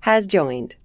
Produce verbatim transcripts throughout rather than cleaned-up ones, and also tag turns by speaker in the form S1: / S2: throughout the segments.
S1: has joined.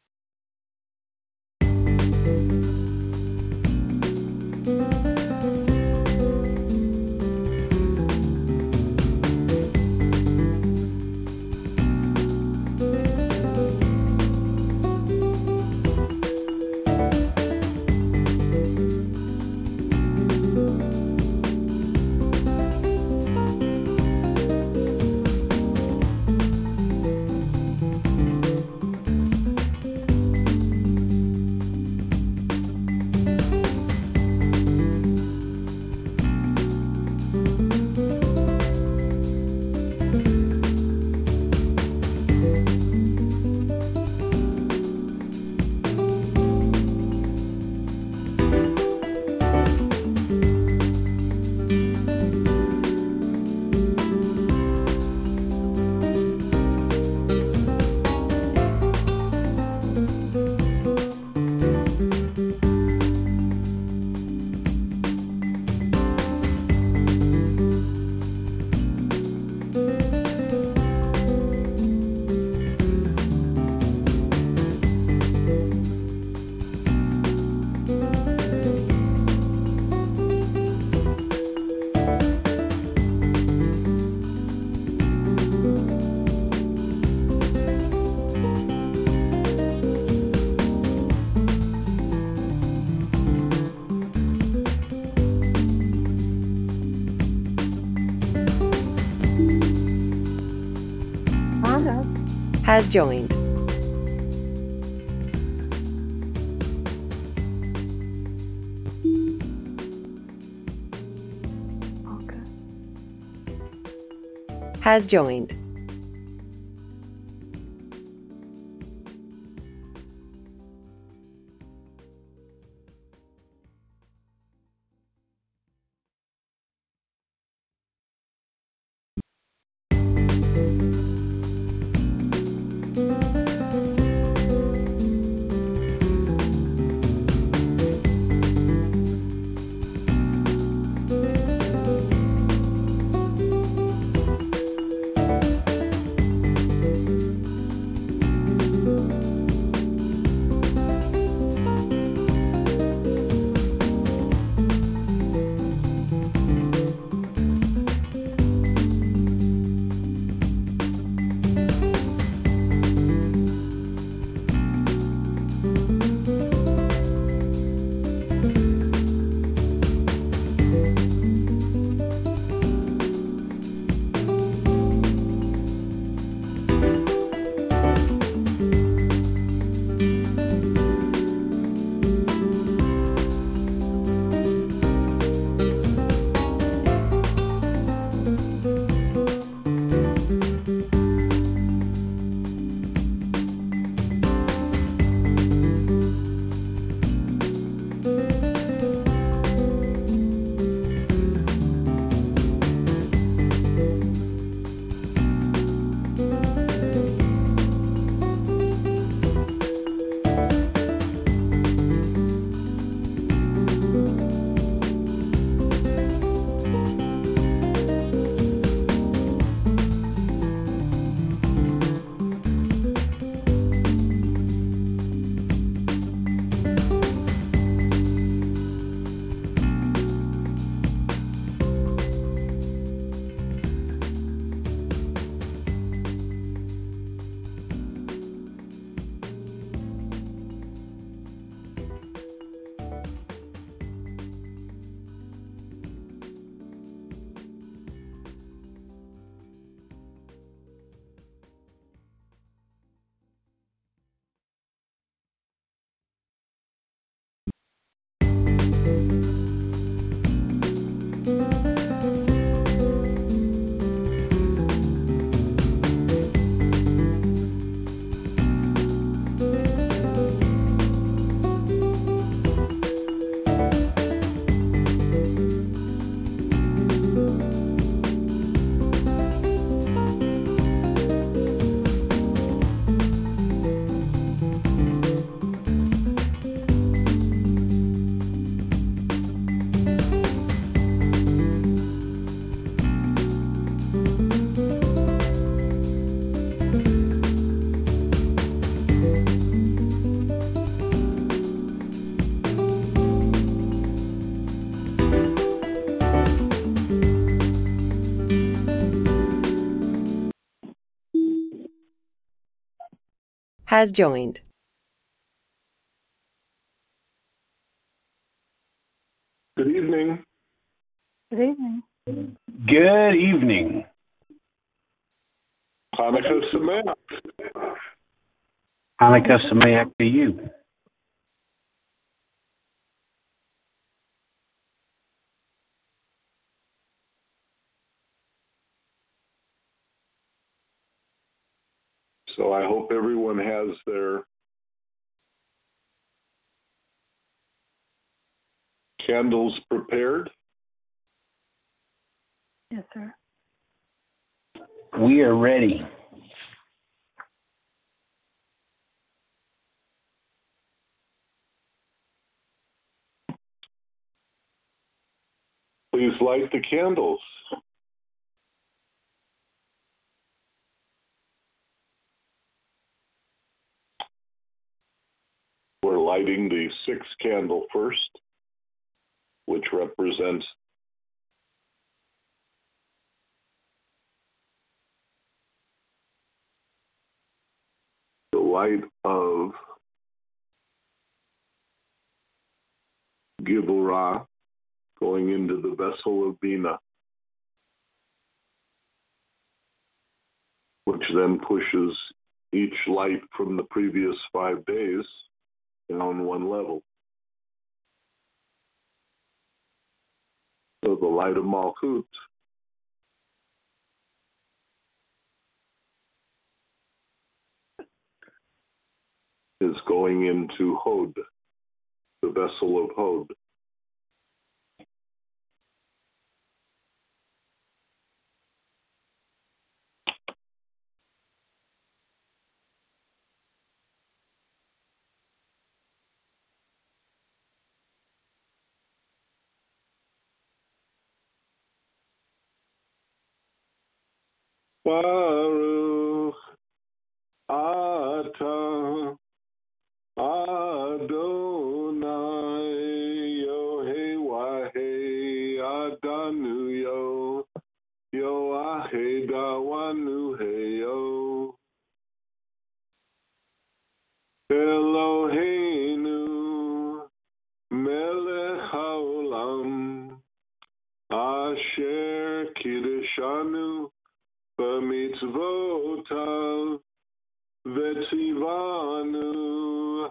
S1: Has joined.
S2: Okay.
S1: Has joined. has joined.
S2: Good evening.
S3: Good evening.
S4: Good evening.
S2: Hanukkah Sameach.
S4: Hanukkah Sameach to you.
S2: So I hope everyone has their candles prepared.
S3: Yes, sir.
S4: We are ready.
S2: Please light the candles. We're lighting the sixth candle first, which represents the light of Giburah going into the vessel of Bina, which then pushes each light from the previous five days down one level. So the light of Malchut is going into Hod, the vessel of Hod. Baruch Atah Adonai Yohei Wahei Adanu Yo Yoahei Dawanu Heyo Eloheinu Melech Haolam Asher Kiddushanu B'mitzvotav V'tzivanu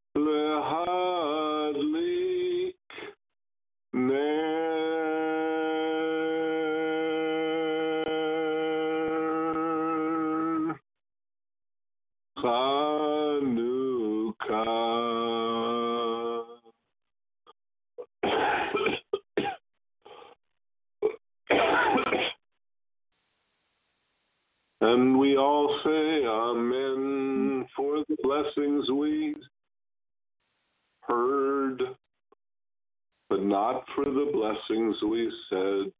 S2: Lehadlik Ner Chanukah. And we all say amen for the blessings we heard, but not for the blessings we said.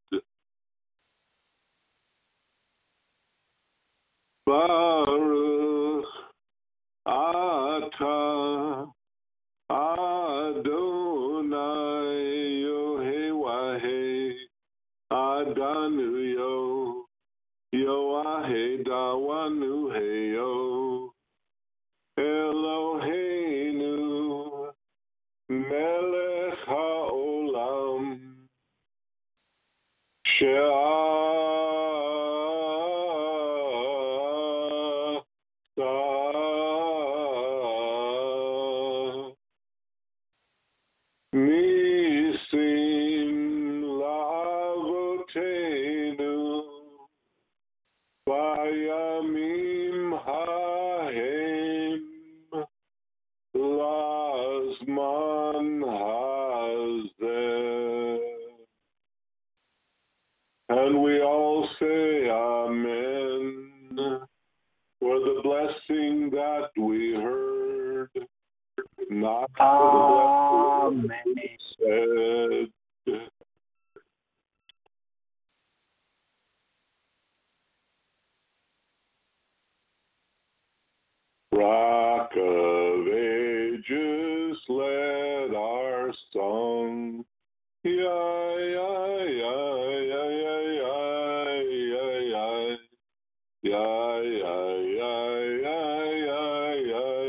S2: Baruch Atah Adonai Yohei Wahei Adanu Yo Yoahei Dawanu Heyo Eloheinu Melech Haolam She'asa Nisim La'avoteinu Bayamim Hahem Lazman Hazeh. And we all say amen for the blessing that we heard, not for the blessing we said. Rock of ages, let our song. Yeah, yeah, yeah, yeah, yeah, yeah, yeah, yeah, yeah, yeah, yeah, yeah, yeah,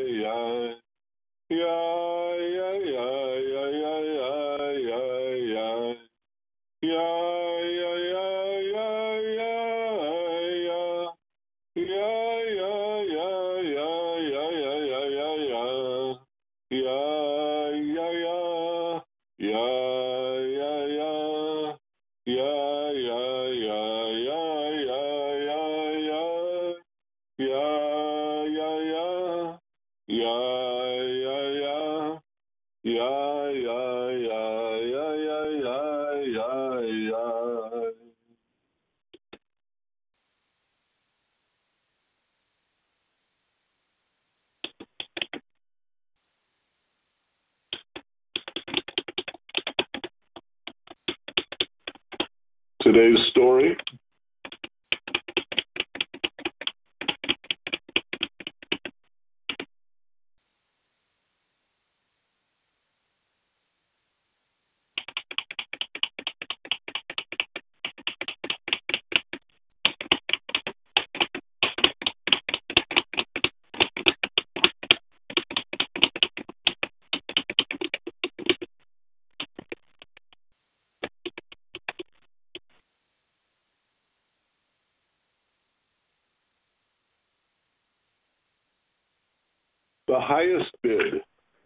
S2: Today's story. The highest bid.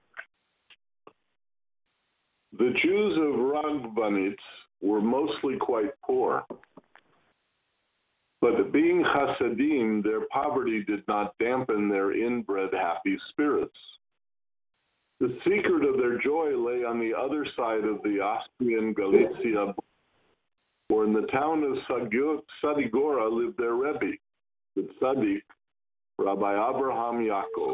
S2: The Jews of Radvanitz were mostly quite poor, but being Hasidim, their poverty did not dampen their inbred happy spirits. The secret of their joy lay on the other side of the Austrian Galicia, where in the town of Sadigora lived their Rebbe, the Tzaddik, Rabbi Abraham Yaakov.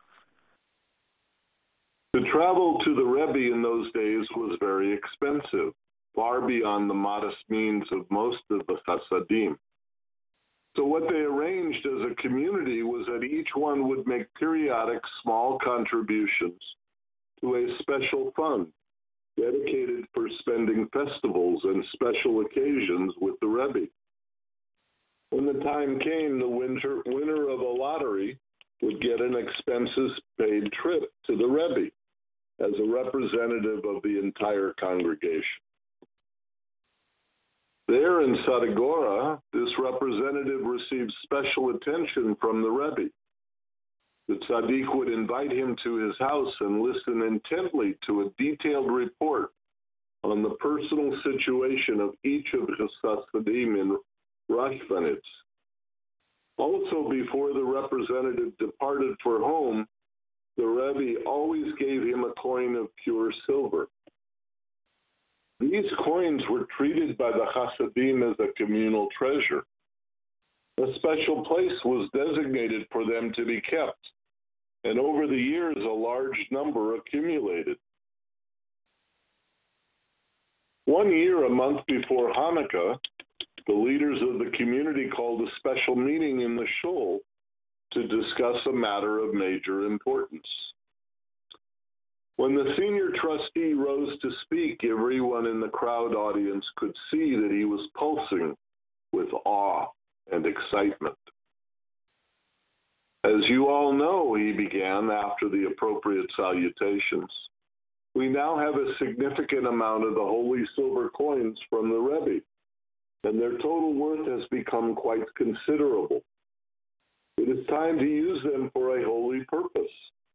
S2: To travel to the Rebbe in those days was very expensive, far beyond the modest means of most of the Hasidim. So what they arranged as a community was that each one would make periodic small contributions to a special fund dedicated for spending festivals and special occasions with the Rebbe. When the time came, the winter, winner of a lottery would get an expenses-paid trip to the Rebbe as a representative of the entire congregation. There in Sadigora, this representative received special attention from the Rebbe. The tzaddik would invite him to his house and listen intently to a detailed report on the personal situation of each of his Hasidim in Radvanitz. Also, before the representative departed for home, the Rebbe always gave him a coin of pure silver. These coins were treated by the Hasidim as a communal treasure. A special place was designated for them to be kept, and over the years a large number accumulated. One year, a month before Hanukkah, the leaders of the community called a special meeting in the shul to discuss a matter of major importance. When the senior trustee rose to speak, everyone in the crowd audience could see that he was pulsing with awe and excitement. As you all know, he began after the appropriate salutations, we now have a significant amount of the holy silver coins from the Rebbe, and their total worth has become quite considerable. It is time to use them for a holy purpose.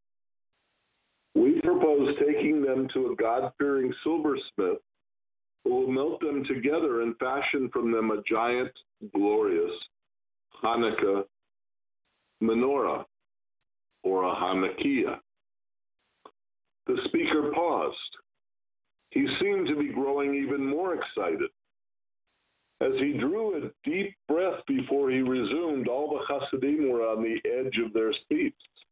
S2: We propose taking them to a God-fearing silversmith who will melt them together and fashion from them a giant, glorious Hanukkah menorah, or a Hanukkah. The speaker paused. He seemed to be growing even more excited. As he drew a deep breath before he resumed, all the Hasidim were on the edge of their seats.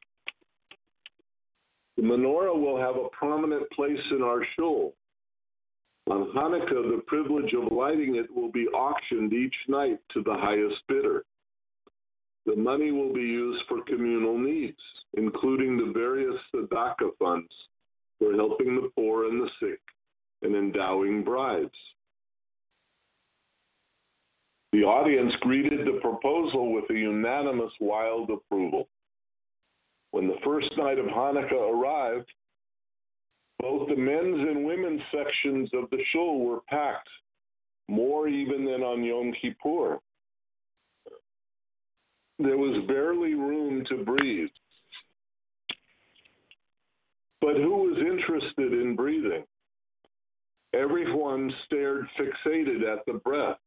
S2: The menorah will have a prominent place in our shul. On Hanukkah, the privilege of lighting it will be auctioned each night to the highest bidder. The money will be used for communal needs, including the various tzedakah funds for helping the poor and the sick and endowing brides. The audience greeted the proposal with a unanimous wild approval. When the first night of Hanukkah arrived, both the men's and women's sections of the shul were packed, more even than on Yom Kippur. There was barely room to breathe. But who was interested in breathing? Everyone stared fixated at the breath.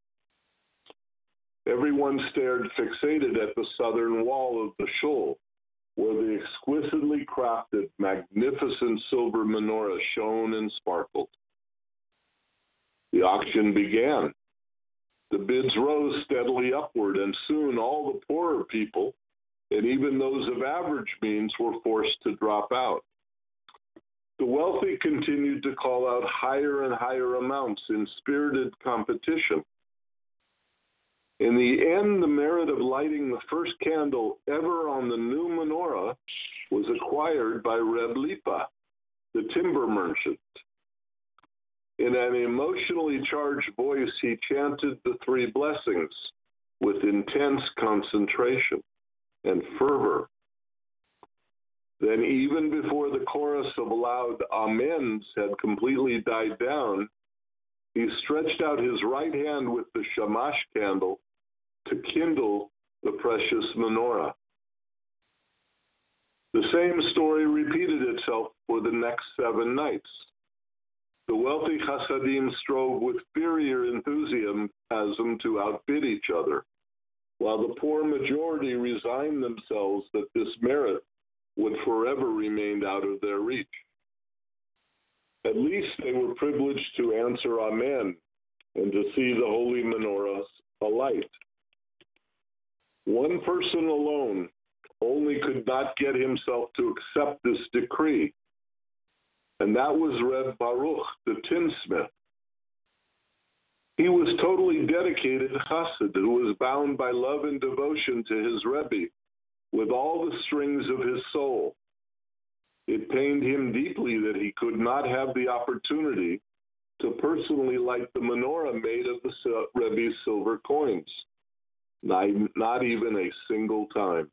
S2: Everyone stared fixated at the southern wall of the shul, where the exquisitely crafted, magnificent silver menorah shone and sparkled. The auction began. The bids rose steadily upward, and soon all the poorer people, and even those of average means, were forced to drop out. The wealthy continued to call out higher and higher amounts in spirited competition. In the end, the merit of lighting the first candle ever on the new menorah was acquired by Reb Lipa, the timber merchant. In an emotionally charged voice, he chanted the three blessings with intense concentration and fervor. Then, even before the chorus of loud amens had completely died down, he stretched out his right hand with the shamash candle to kindle the precious menorah. The same story repeated itself for the next seven nights. The wealthy Hasidim strove with furious enthusiasm to outbid each other, while the poor majority resigned themselves that this merit would forever remain out of their reach. At least they were privileged to answer Amen and to see the holy menorahs alight. One person alone only could not get himself to accept this decree, and that was Reb Baruch, the tinsmith. He was totally dedicated Chassid who was bound by love and devotion to his Rebbe with all the strings of his soul. It pained him deeply that he could not have the opportunity to personally light the menorah made of the Rebbe's silver coins, not, not even a single time.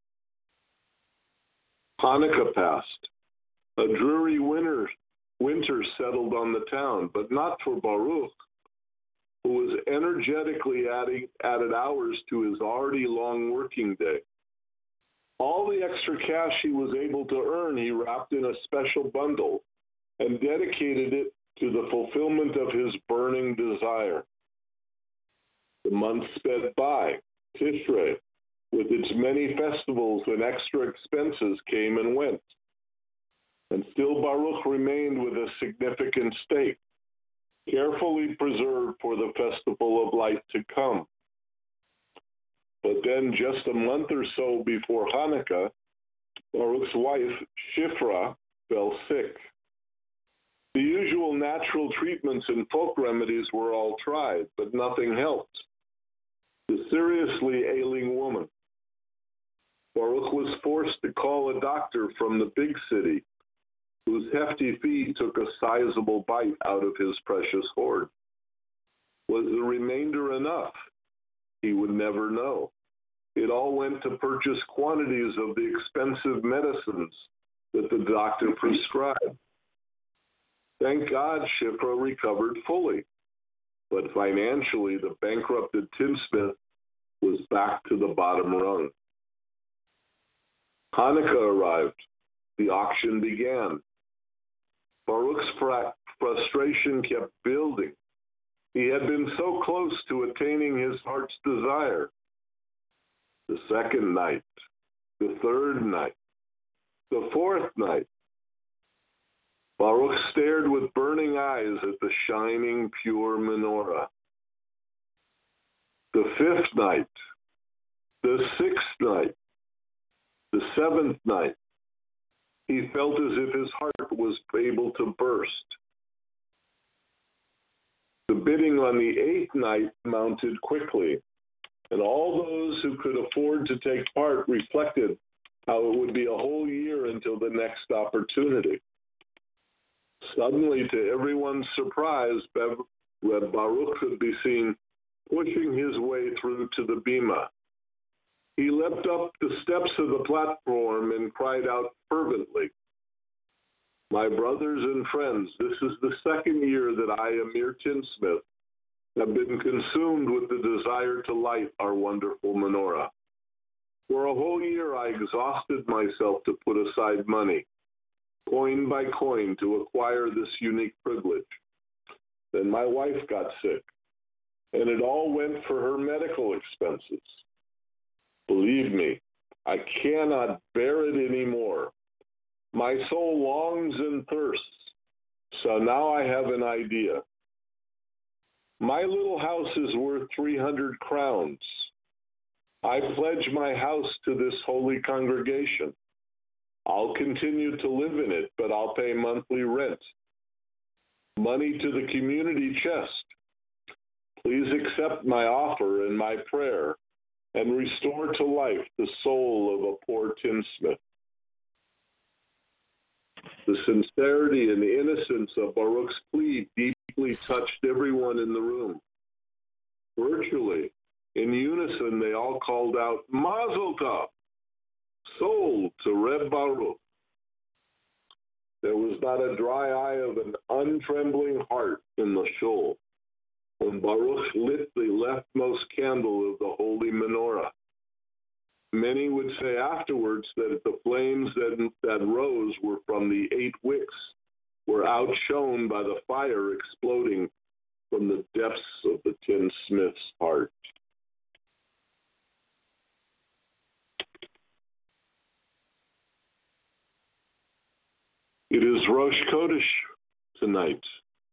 S2: Hanukkah passed. A dreary winter, winter settled on the town, but not for Baruch, who was energetically adding added hours to his already long working day. All the extra cash he was able to earn, he wrapped in a special bundle and dedicated it to the fulfillment of his burning desire. The months sped by. Tishrei, with its many festivals and extra expenses, came and went. And still Baruch remained with a significant stake, carefully preserved for the festival of light to come. But then, just a month or so before Hanukkah, Baruch's wife, Shifra, fell sick. The usual natural treatments and folk remedies were all tried, but nothing helped. The seriously ailing woman. Baruch was forced to call a doctor from the big city, whose hefty fee took a sizable bite out of his precious hoard. Was the remainder enough? He would never know. It all went to purchase quantities of the expensive medicines that the doctor prescribed. Thank God Shifra recovered fully, but financially the bankrupted tinsmith was back to the bottom rung. Hanukkah arrived. The auction began. Baruch's fra- frustration kept building. He had been so close to attaining his heart's desire. The second night, the third night, the fourth night. Baruch stared with burning eyes at the shining, pure menorah. The fifth night, the sixth night, the seventh night. He felt as if his heart was able to burst. The bidding on the eighth night mounted quickly, and all those who could afford to take part reflected how it would be a whole year until the next opportunity. Suddenly, to everyone's surprise, Reb Baruch could be seen pushing his way through to the bima. He leapt up the steps of the platform and cried out fervently, "My brothers and friends, this is the second year that I, Amir Tinsmith, have been consumed with the desire to light our wonderful menorah. For a whole year I exhausted myself to put aside money, coin by coin, to acquire this unique privilege. Then my wife got sick, and it all went for her medical expenses. Believe me, I cannot bear it anymore. My soul longs and thirsts, so now I have an idea. My little house is worth three hundred crowns. I pledge my house to this holy congregation. I'll continue to live in it, but I'll pay monthly rent. Money to the community chest. Please accept my offer and my prayer and restore to life the soul of a poor tinsmith. The sincerity and innocence of Baruch's plea deeply touched everyone in the room. Virtually, in unison, they all called out, Mazel Tov, sold to Reb Baruch. There was not a dry eye of an untrembling heart in the shul when Baruch lit the leftmost candle of the holy menorah. Many would say afterwards that the flames that, that rose were from the eight wicks, were outshone by the fire exploding from the depths of the tinsmith's heart. It is Rosh Chodesh tonight.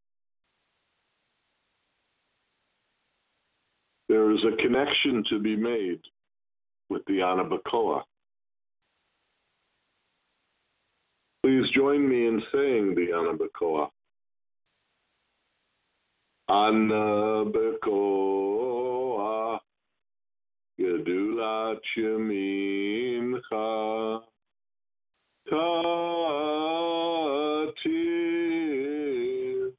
S2: There is a connection to be made with the Ana B'Koach. Please join me in saying the Ana B'Koach. Ana B'Koach, Gedulat Yemincha, Tatir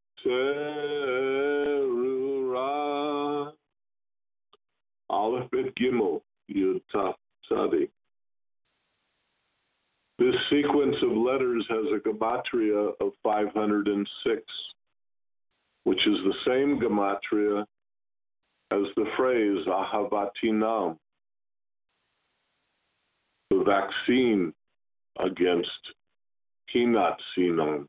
S2: Terura. Aleph Bet Gimel, Yud Taf Tzadi. This sequence of letters has a gematria of five hundred six, which is the same gematria as the phrase Ahavatinam, the vaccine against Hinat Sinon.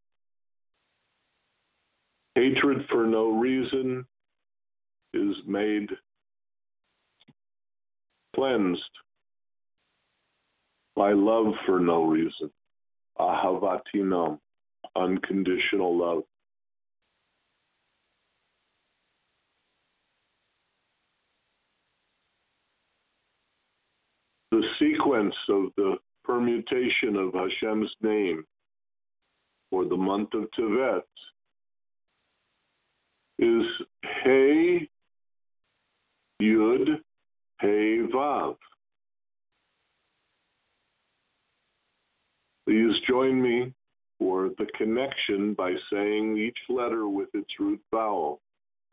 S2: Hatred for no reason is made cleansed by love for no reason. Ahavatinam, unconditional love. The sequence of the permutation of Hashem's name for the month of Tevet is Hey, Yud, Hey, Vav. Please join me for the connection by saying each letter with its root vowel.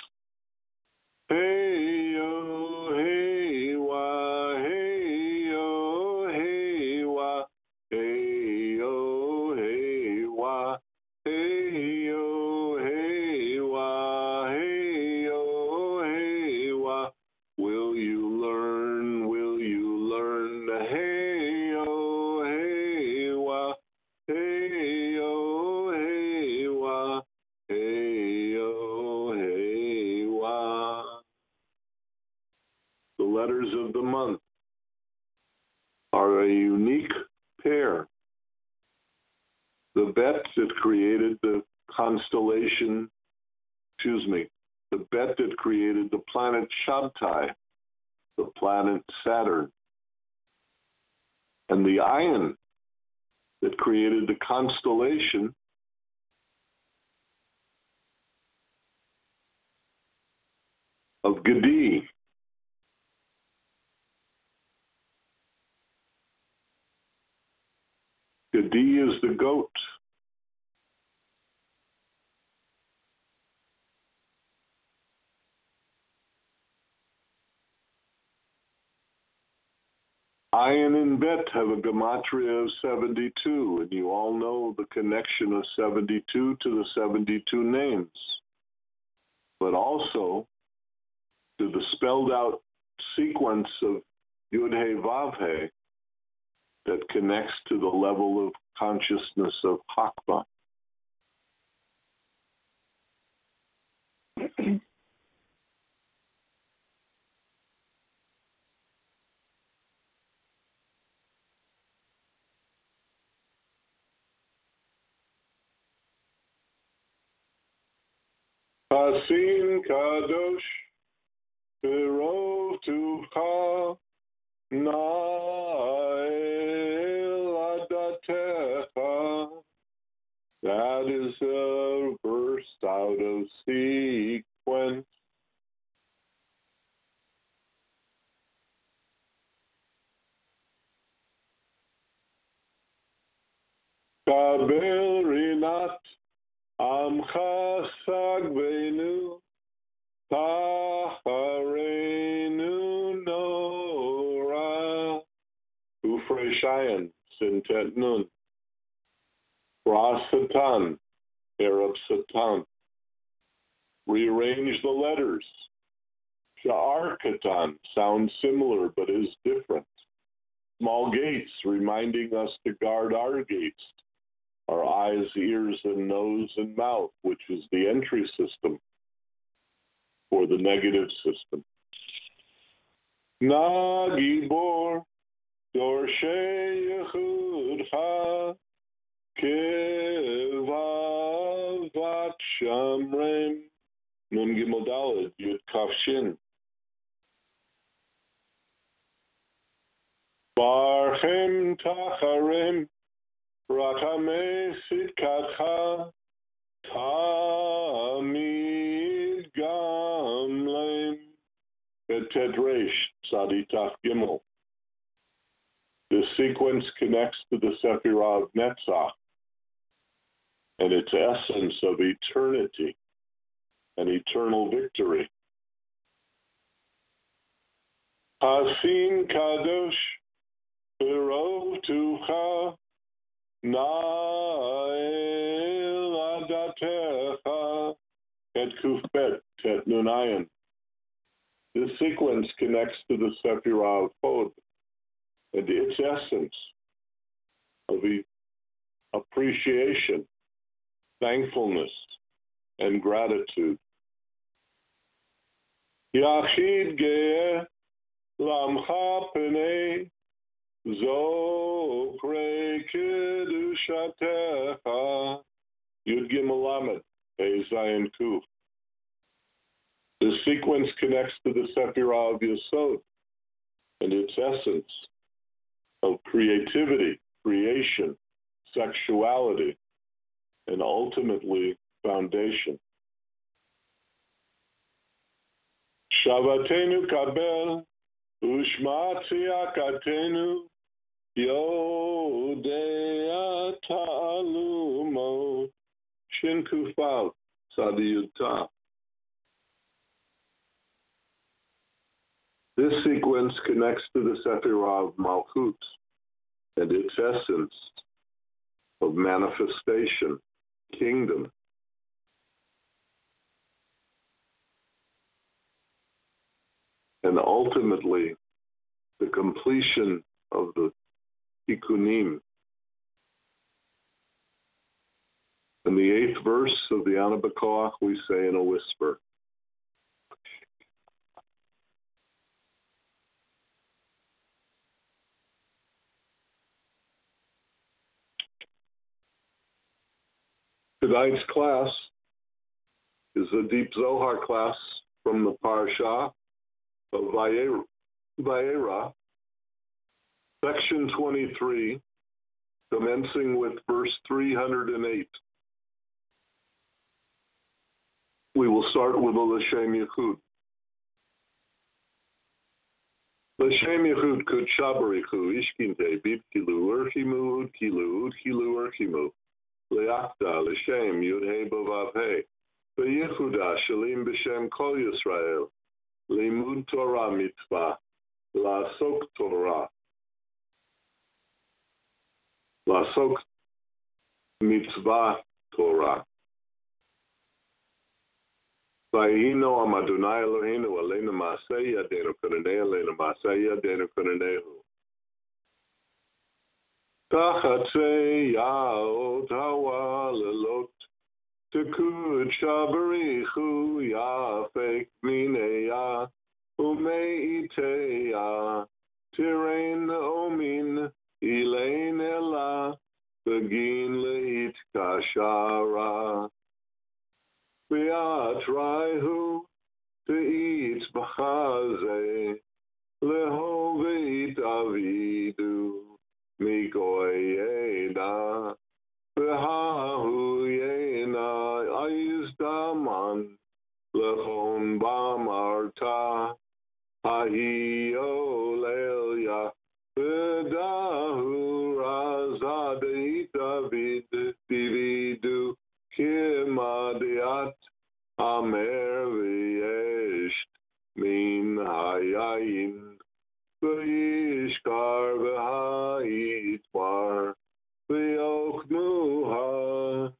S2: Hey, yo, hey, wa, hey, yo, hey, wa, hey, yo, hey, wa, hey, yo, hey, wa, hey, yo, hey, wa. Will you learn, will you learn the hey, yo, hey, wa, hey, yo, hey, wa, hey, yo, hey, wa. The letters of the month are a unique pair. The bet that created the constellation, excuse me, the bet that created the planet Shabtai, the planet Saturn, and the ayin that created the constellation of Gedi. Gedi is the goat. Ayin and Bet have a gematria of seventy-two, and you all know the connection of seventy-two to the seventy-two names, but also to the spelled out sequence of Yud He Vav He that connects to the level of consciousness of Hakma. Hasim Kadosh Birov Tucha Na'el Adat Kabel rinat amcha sagvenu taharenu nora ufreshayan sintet nun rasatan Arab satan. Rearrange the letters. Sha'ar katan sounds similar but is different. Small gates reminding us to guard our gates, our eyes, ears, and nose and mouth, which is the entry system for the negative system. Na gibor dorshe yechudcha kevavat shamrem nun gimel daled yud kaf shin. Barchem tacharem rakame sitkatcha tamid gamlem betedresh tzaditach gimel. This sequence connects to the Sephirah of Netzach and its essence of eternity and eternal victory. Hasin kadosh Pirov tucha na'el adatecha et kufbet tet nunayan. This sequence connects to the Sephirah of Hod and its essence of appreciation, thankfulness, and gratitude. Yachid ge'eh lamcha penei Zokre kedushatecha Yud Gimel Lamed Hey Zayin Kuf. This sequence connects to the Sephirah of Yesod and its essence of creativity, creation, sexuality, and ultimately foundation. Shavatenu kabel ushma tziyakatenu Yodea ta'alumo Shin Kufal Sadiyuta. This sequence connects to the Sephirah of Malchut and its essence of manifestation, kingdom. And ultimately, the completion of the Tikkunim. In the eighth verse of the Ana B'Koach, we say in a whisper, tonight's class is a deep Zohar class from the Parsha of Vayera, section twenty-three, commencing with verse three hundred eight. We will start with a L'Shem Yichud. L'Shem Yichud kud shabarichu, ishkinte, bibkilu, urchimu, udkilu, udkilu, urchimu, le'achta, L'Shem, yud-he, b'vav-he, v'yichuda, shalim b'shem kol Yisrael, limud Torah mitzvah, la'asok Torah, la'asok mitzvah Torah. Vayino am Adonai Eloheinu aleinu ma'aseh yadeinu konanei aleinu ma'aseh yadeinu konanehu. Tachatze ya'ot ha'walelot tekud shabarichu ya'afek mineya umeiteya tirein omin ilein ela begin leit kashara. V'yatraihu te'itz b'chazeh lehoveit avidu mikoyeda v'hahu yena ayizdaman lechon b'marta hahiyo leilya v'dahu razadeit avidu David dividu kimadiat amer v'yesh min hayayin v'yishkar v'ha'itmar v'yochnuha.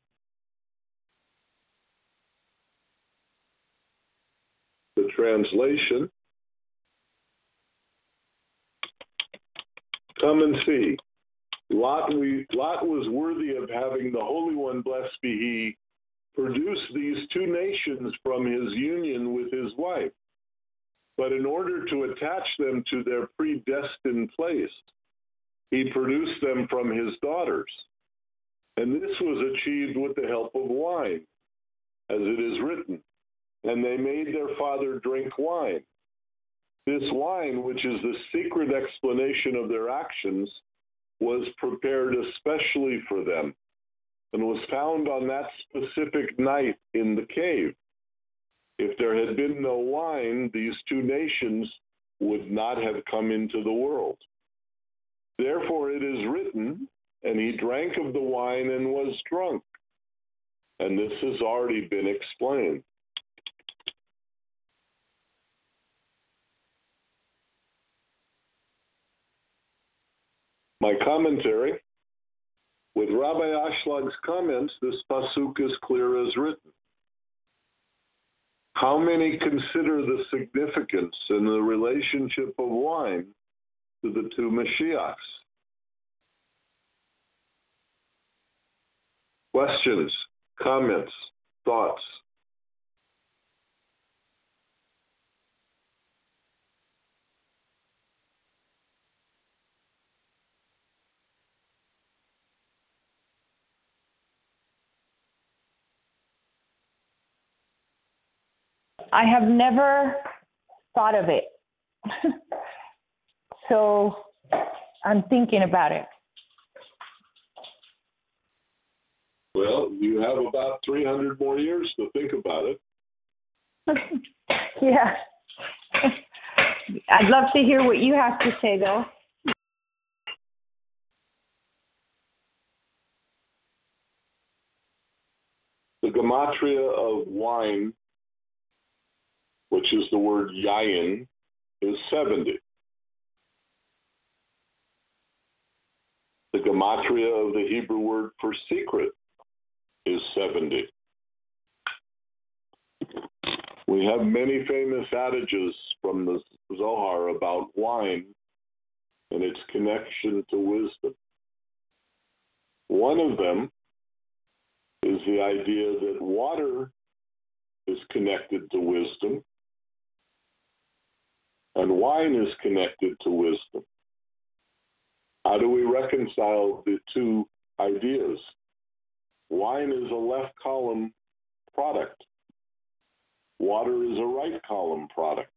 S2: The translation: come and see. Lot, we, Lot was worthy of having the Holy One, blessed be He, produce these two nations from his union with his wife. But in order to attach them to their predestined place, he produced them from his daughters. And this was achieved with the help of wine, as it is written, and they made their father drink wine. This wine, which is the secret explanation of their actions, was prepared especially for them and was found on that specific night in the cave. If there had been no wine, these two nations would not have come into the world. Therefore it is written, and he drank of the wine and was drunk. And this has already been explained. My commentary: with Rabbi Ashлаг's comments, this pasuk is clear as written. How many consider the significance and the relationship of wine to the two Mashiachs? Questions, comments, thoughts?
S3: I have never thought of it. So I'm thinking about it.
S2: Well, you have about three hundred more years to think about it.
S3: Yeah. I'd love to hear what you have to say, though.
S2: The gematria of wine, which is the word yayin, is seventy. The gematria of the Hebrew word for secret is seventy. We have many famous adages from the Zohar about wine and its connection to wisdom. One of them is the idea that water is connected to wisdom and wine is connected to wisdom. How do we reconcile the two ideas? Wine is a left column product. Water is a right column product.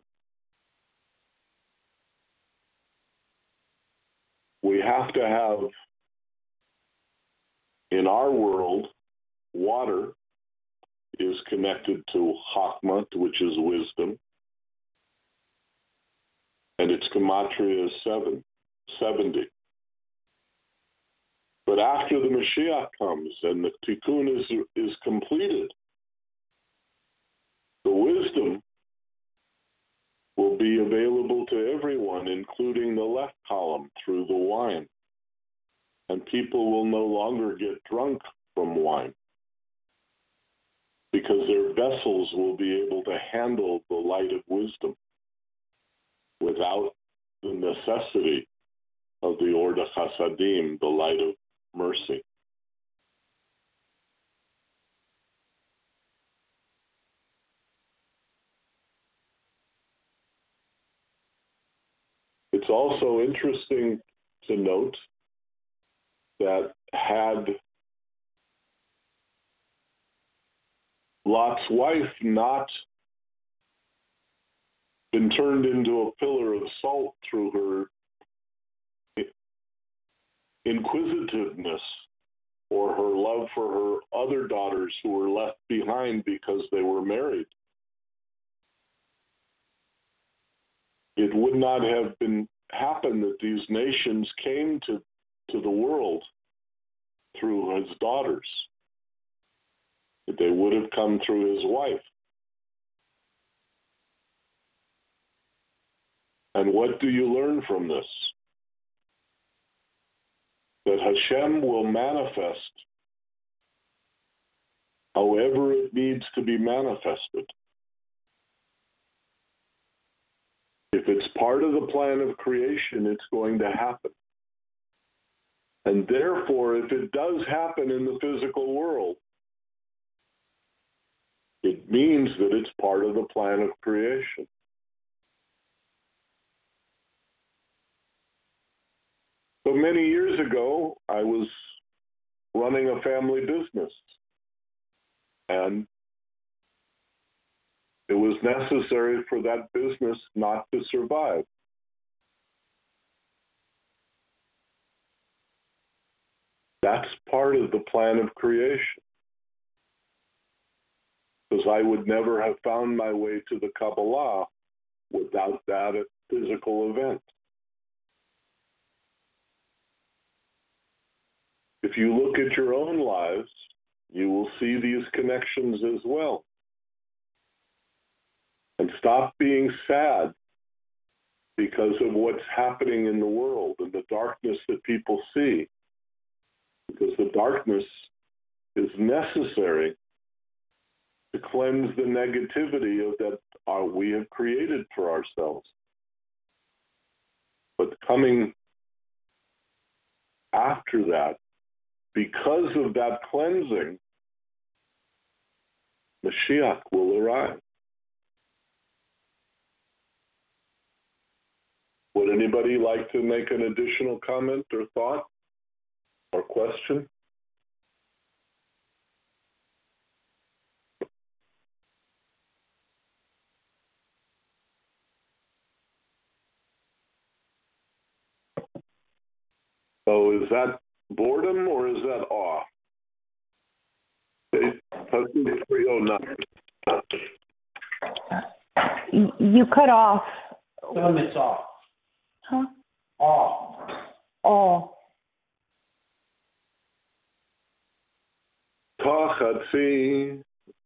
S2: We have to have, in our world, water is connected to Chachma, which is wisdom, and its gematria is seven, seventy. But after the Mashiach comes and the Tikkun is, is completed, the wisdom will be available to everyone, including the left column, through the wine. And people will no longer get drunk from wine because their vessels will be able to handle the light of wisdom without the necessity of the Or Chasadim, the light of mercy. It's also interesting to note that had Lot's wife not been turned into a pillar of salt through her inquisitiveness or her love for her other daughters who were left behind because they were married, it would not have been happened that these nations came to, to the world through his daughters. They would have come through his wife. And what do you learn from this? That Hashem will manifest however it needs to be manifested. If it's part of the plan of creation, it's going to happen. And therefore, if it does happen in the physical world, it means that it's part of the plan of creation. So many years ago, I was running a family business, and it was necessary for that business not to survive. That's part of the plan of creation. Because I would never have found my way to the Kabbalah without that physical event. If you look at your own lives, you will see these connections as well. And stop being sad because of what's happening in the world and the darkness that people see. Because the darkness is necessary to cleanse the negativity of that uh, we have created for ourselves. But coming after that, because of that cleansing, Mashiach will arrive. Would anybody like to make an additional comment or thought or question? So is that boredom or is that awe? three oh nine.
S3: You cut off.
S4: Tell him it's off.
S3: Huh?
S4: Off.
S3: Oh.
S2: Tachatzi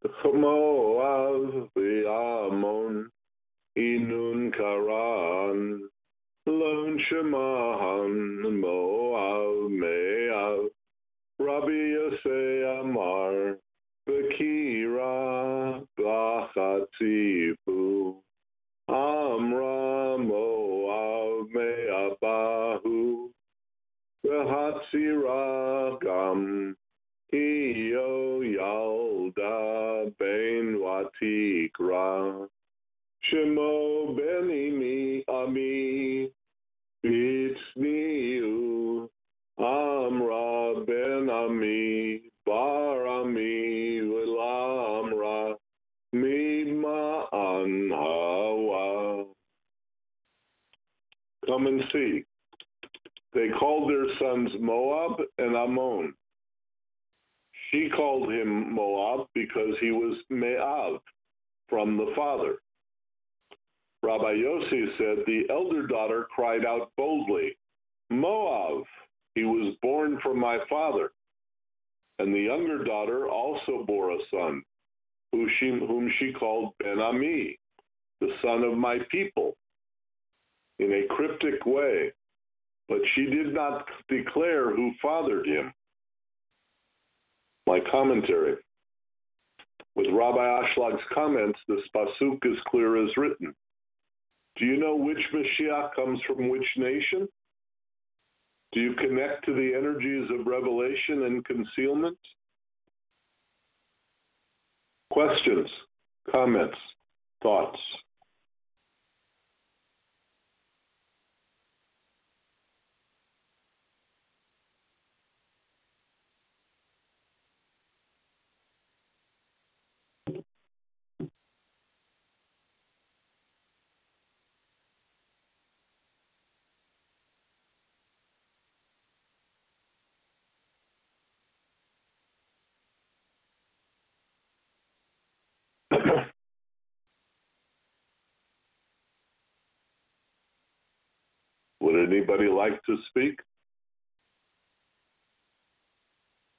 S2: Moav v'Amon Inun Karan Lon Shemahan Moav Me'av Rabbi Yosei Amar V'Kira B'Chatzifu Amra Moav Me'abahu V'Hatzira Gam Iyo Yalda Ben Watikra Shemo Benimi Ami Bitsniu Amra Ben Ami Bar Ami Vilamra Mima Anhawa. Come and see. They called their sons Moab and Ammon. She called him Moab because he was Me'av, from the father. Rabbi Yossi said the elder daughter cried out boldly, Moab, he was born from my father. And the younger daughter also bore a son, who she, whom she called Ben Ami, the son of my people, in a cryptic way. But she did not declare who fathered him. My commentary. With Rabbi Ashlag's comments, this pasuk is clear as written. Do you know which Mashiach comes from which nation? Do you connect to the energies of revelation and concealment? Questions, comments, thoughts? Would anybody like to speak?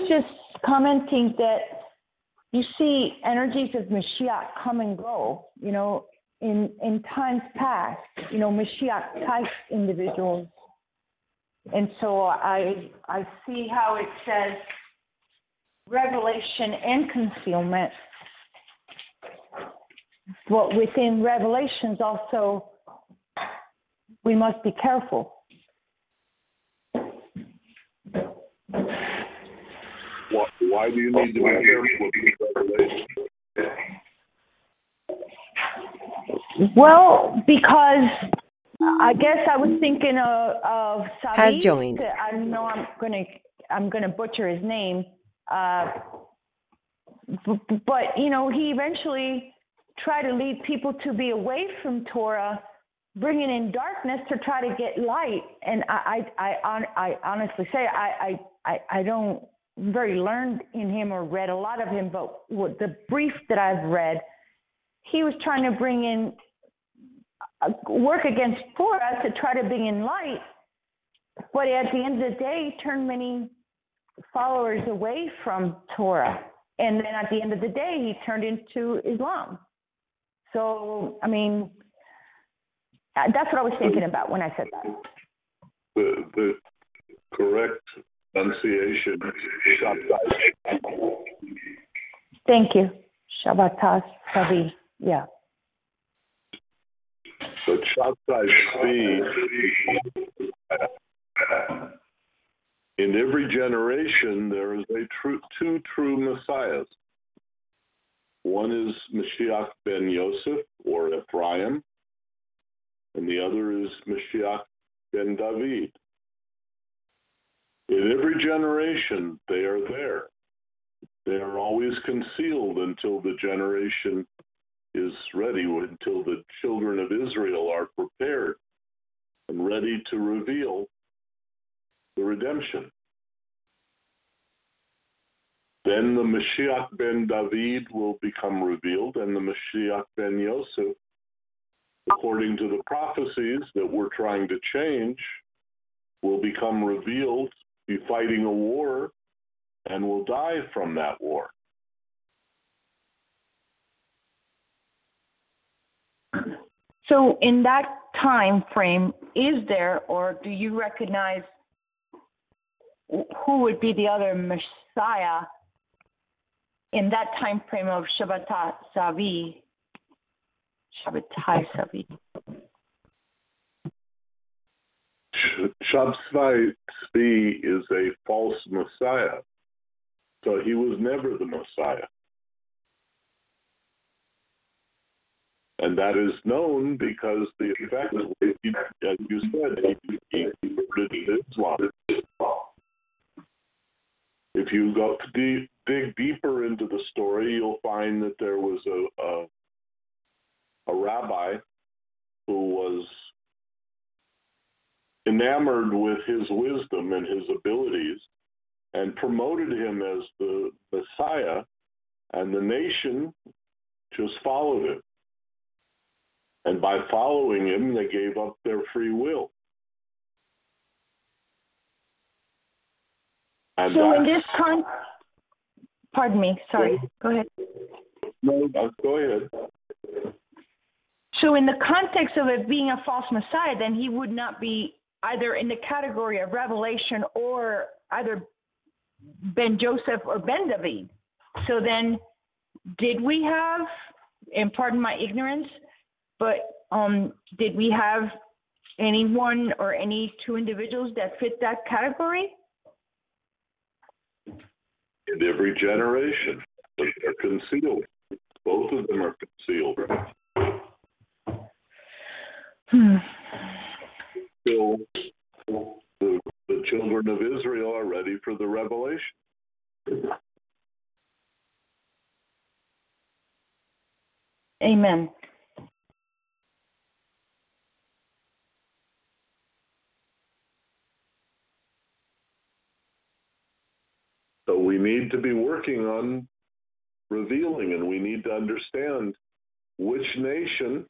S3: was just commenting that you see energies of Mashiach come and go, you know, in, in times past, you know, Mashiach type individuals. And so I I see how it says revelation and concealment. But within revelations also, we must be careful.
S2: Why, why do you need to be careful with revelation?
S3: Well, because I guess I was thinking of, of Savi.
S1: Has joined.
S3: I know I'm gonna I'm gonna butcher his name, uh, b- but you know he eventually tried to lead people to be away from Torah, bringing in darkness to try to get light. And I I I, I honestly say I, I I I don't very learned in him or read a lot of him, but what the brief that I've read, he was trying to bring in work against Torah to try to bring in light, but at the end of the day, turned many followers away from Torah. And then at the end of the day, he turned into Islam. So, I mean, that's what I was thinking about when I said that.
S2: The, the correct pronunciation, Shabtai.
S3: Thank you. Shabbatas Savi. Yeah.
S2: But Shabtai Tzvi, in every generation, there is a true, two true messiahs. One is Mashiach ben Yosef, or Ephraim, and the other is Mashiach ben David. In every generation, they are there. They are always concealed until the generation is ready, until the children of Israel are prepared and ready to reveal the redemption. Then the Mashiach ben David will become revealed, and the Mashiach ben Yosef, according to the prophecies that we're trying to change, will become revealed, be fighting a war, and will die from that war.
S3: So in that time frame, is there, or do you recognize who would be the other Messiah in that time frame of Shabbatai Savi? Shabbatai Savi.
S2: Shabtai Tzvi is a false Messiah, so he was never the Messiah. And that is known because the effect, as you said, he converted to Islam. If you go deep, dig deeper into the story, you'll find that there was a, a, a rabbi who was enamored with his wisdom and his abilities and promoted him as the Messiah, and the nation just followed him. And by following him, they gave up their free will. And
S3: so in this con, pardon me, sorry, go ahead.
S2: No, go ahead.
S3: So in the context of it being a false Messiah, then he would not be either in the category of revelation or either Ben Joseph or Ben David. So then did we have, and pardon my ignorance, but um, did we have anyone or any two individuals that fit that category?
S2: In every generation, but they're concealed. Both of them are concealed.
S3: Hmm.
S2: Still, the, the children of Israel are ready for the revelation.
S3: Amen.
S2: So we need to be working on revealing, and we need to understand which nation,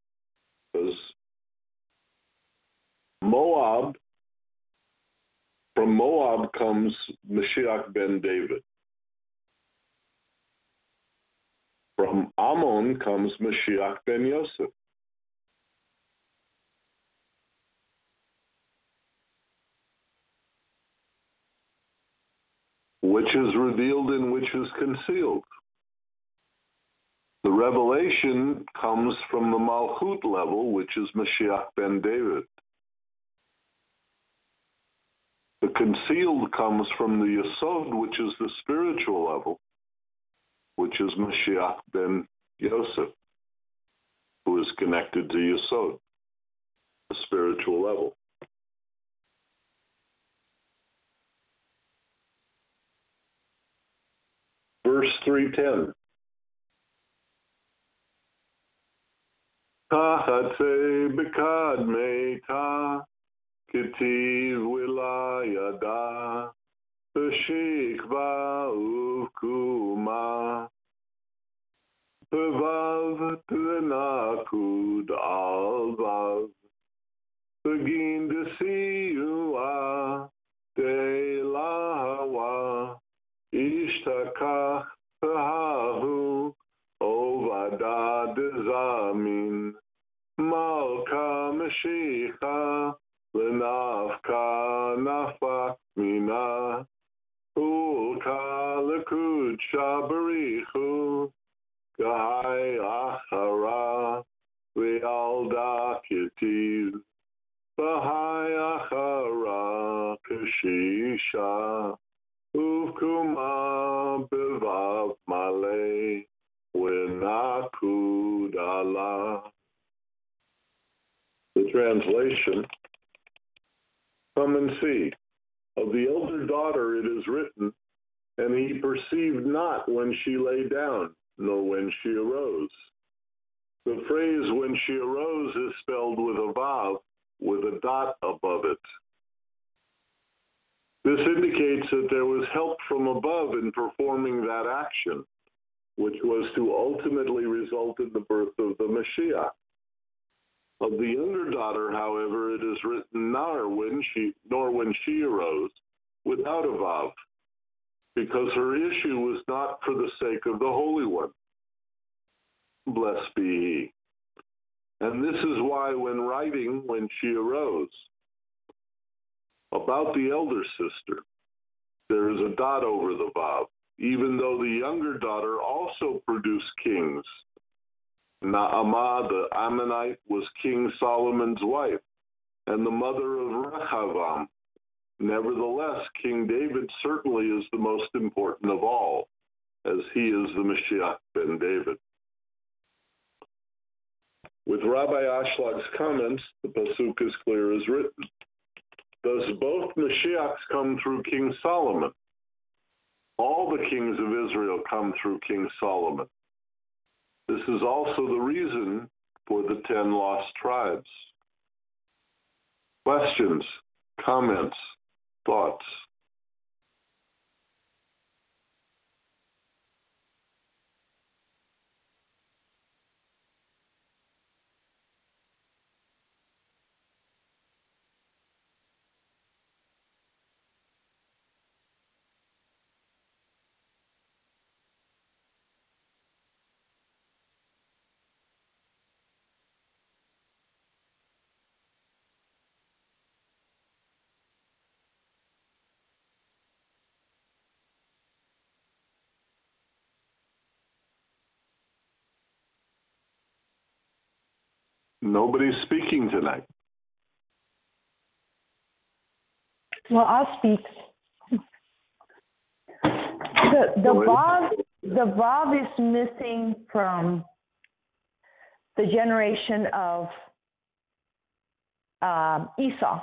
S2: because Moab From Moab comes Mashiach ben David. From Ammon comes Mashiach ben Yosef. Which is revealed and which is concealed. The revelation comes from the Malchut level, which is Mashiach ben David. The concealed comes from the Yesod, which is the spiritual level, which is Mashiach ben Yosef, who is connected to Yesod, the spiritual level. Verse three ten. Tachatze bekad meita Ketiv wilayada B'shikva uvkuma B'vav t'nakud al vav Begin desiyua De lahawa Ishtakach Pahahu Ovada Dezamin Malka Mashiach Lenafka Nafak Mina Ulka Likud Shabarichu Gahai Achara Ve'alda Ketiv Bahai Achara Kashisha Uvkuma Bevav Malay Wenakud Allah. The translation: Come and see. Of the elder daughter it is written, and he perceived not when she lay down, nor when she arose. The phrase when she arose is spelled with a vav, with a dot above it. This indicates that there was help from above in performing that action, which was to ultimately result in the birth of the Mashiach. Of the younger daughter, however, it is written, nor when she, nor when she arose, without a vav, because her issue was not for the sake of the Holy One. Blessed be He. And this is why when writing, when she arose, about the elder sister, there is a dot over the vav, even though the younger daughter also produced kings. Naamah, the Ammonite, was King Solomon's wife and the mother of Rehavam. Nevertheless, King David certainly is the most important of all, as he is the Mashiach ben David. With Rabbi Ashlag's comments, the pasuk is clear as written. Thus both Mashiachs come through King Solomon. All the kings of Israel come through King Solomon. This is also the reason for the ten lost tribes. Questions, comments, thoughts? Nobody's speaking tonight.
S3: Well, I'll speak. The the vav the vav is missing from the generation of um, Esau.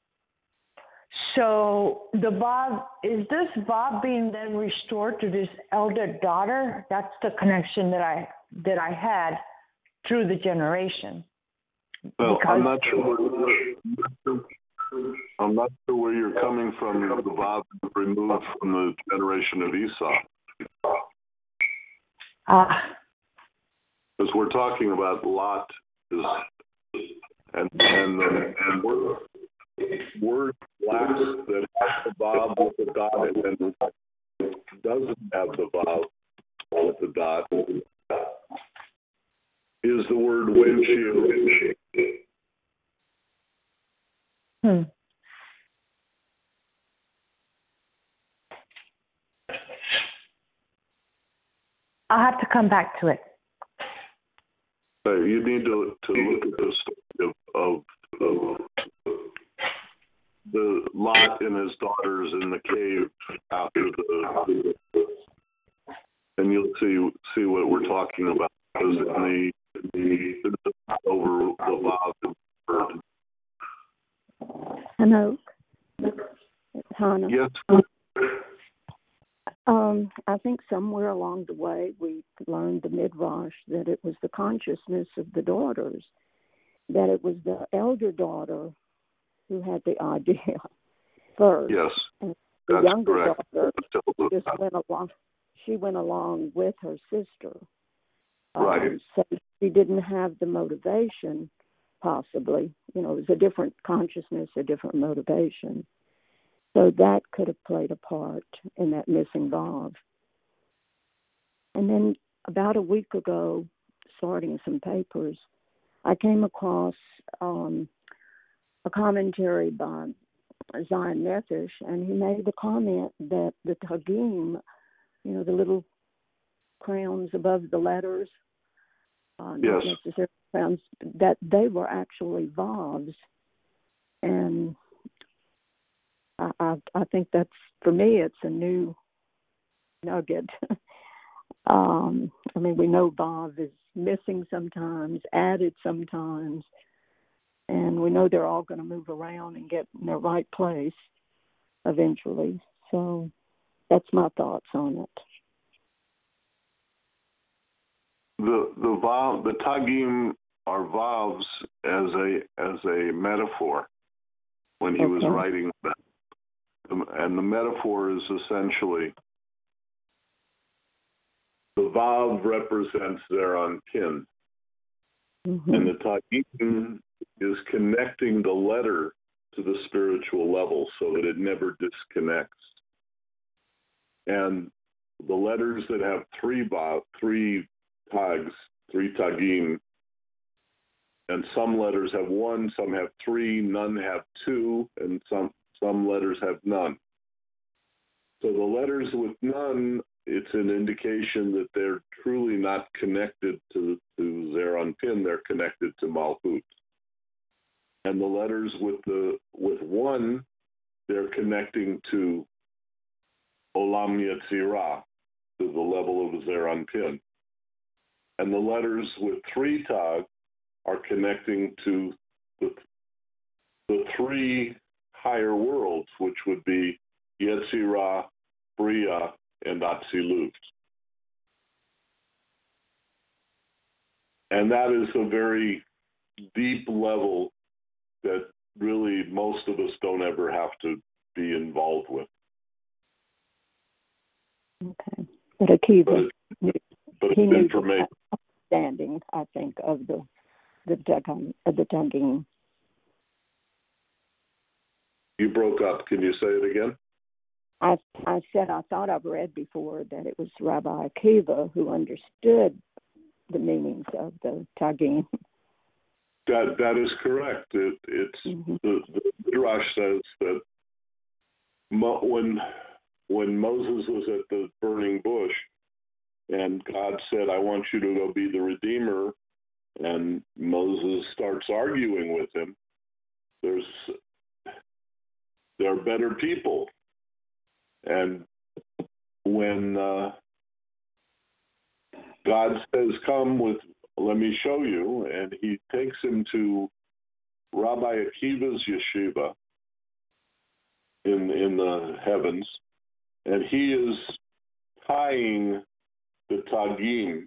S3: So the vav, is this vav being then restored to this elder daughter? That's the connection that I that I had through the generation.
S2: Well,
S3: Because
S2: I'm not sure. I'm not sure where you're coming from. The vav is removed from the generation of Esau,
S3: Ah,
S2: because we're talking about Lot, is, and and the, and we're word lacks that has the vav with the dot and then doesn't have the vav with the dot is the word windshield.
S3: Hmm. I'll have to come back to it.
S2: Uh, you need to, to look at the story of, of, of the Lot and his daughters in the cave after the, and you'll see see what we're talking about. Because in the, the, the over the vav.
S5: Hanoch. Hannah.
S2: Yes.
S5: Um, I think somewhere along the way we learned the midrash that it was the consciousness of the daughters, that it was the elder daughter who had the idea first.
S2: Yes,
S5: and the
S2: that's
S5: younger
S2: correct.
S5: daughter just went along. She went along with her sister.
S2: Right.
S5: Um, so she didn't have the motivation, possibly. You know, it was a different consciousness, a different motivation. So that could have played a part in that missing vav. And then about a week ago, sorting some papers, I came across um, a commentary by Zion Nethish, and he made the comment that the Tagim, you know, the little crowns above the letters, uh, not
S2: Yes.
S5: necessarily crowns, that they were actually vavs. And I, I, I think that's, for me, it's a new nugget. um, I mean, we know vav is missing sometimes, added sometimes, and we know they're all going to move around and get in their right place eventually. So that's my thoughts on it.
S2: The the vav the tagim are vavs as a as a metaphor when he
S5: Okay.
S2: was writing that. And the metaphor is essentially the vav represents Zeron Pin,
S5: Mm-hmm.
S2: and the tagim is connecting the letter to the spiritual level so that it never disconnects. And the letters that have three vav, three tags, three tagim, and some letters have one, some have three, none have two, and some some letters have none. So the letters with none, it's an indication that they're truly not connected to, to Zeron Pin, they're connected to Malchut. And the letters with the with one, they're connecting to Olam Yetzirah, to the level of Zeron Pin. And the letters with three tag are connecting to the, the three higher worlds, which would be Yetzirah, Bria, and Atzilut. And that is a very deep level that really most of us don't ever have to be involved with.
S5: Okay. But Akiva,
S2: But, it, but
S5: he
S2: it's
S5: knew
S2: information.
S5: the understanding, I think, of the the Tagim, of the Tagim.
S2: You broke up. Can you say it again?
S5: I I said I thought I've read before that it was Rabbi Akiva who understood the meanings of the Tagim.
S2: That that is correct. It, it's
S5: Mm-hmm.
S2: the, the Midrash says that Mo, when when Moses was at the burning bush, and God said, "I want you to go be the Redeemer," and Moses starts arguing with him. There's there are better people, and when uh, God says, "Come with, let me show you," and he takes him to Rabbi Akiva's yeshiva in in the heavens, and he is tying the Tagim.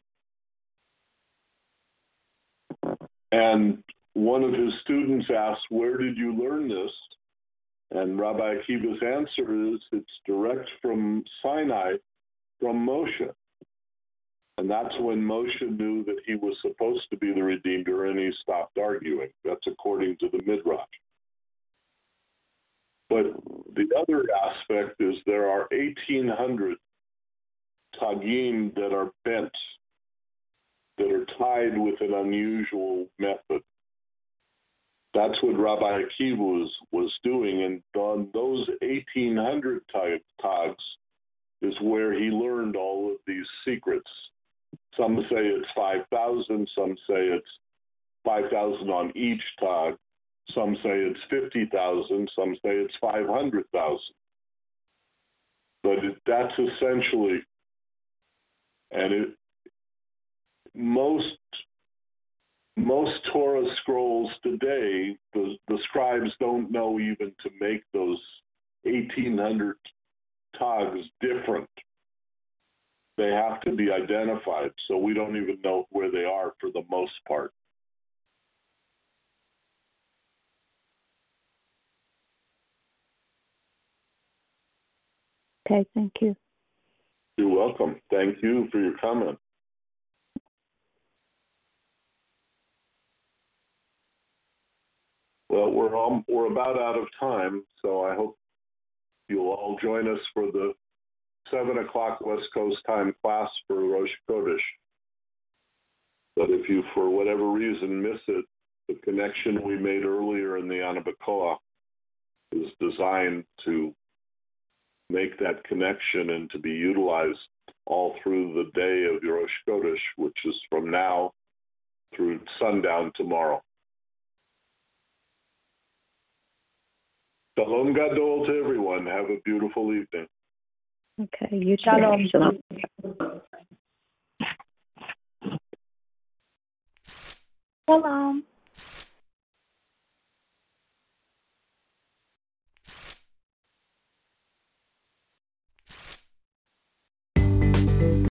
S2: And one of his students asked, "Where did you learn this?" And Rabbi Akiva's answer is, "It's direct from Sinai, from Moshe." And that's when Moshe knew that he was supposed to be the Redeemer, and he stopped arguing. That's according to the Midrash. But the other aspect is there are eighteen hundred tagim that are bent, that are tied with an unusual method. That's what Rabbi Akiva was, was doing, and on those eighteen hundred tags is where he learned all of these secrets. Some say it's five thousand, some say it's five thousand on each tag, some say it's fifty thousand, some say it's five hundred thousand. But it, that's essentially, and it, most most Torah scrolls today, the, the scribes don't know even to make those eighteen hundred tags different. They have to be identified, so we don't even know where they are for the most part.
S5: Okay, thank you.
S2: You're welcome. Thank you for your comment. Well, we're all, we're about out of time, so I hope you'll all join us for the seven o'clock West Coast time class for Rosh Chodesh. But if you, for whatever reason, miss it, the connection we made earlier in the Ana B'Koach is designed to make that connection and to be utilized all through the day of Rosh Chodesh, which is from now through sundown tomorrow. Shalom Gadol to everyone. Have a beautiful evening.
S5: Okay, you too.
S3: Shalom.
S5: Shalom.
S6: Shalom.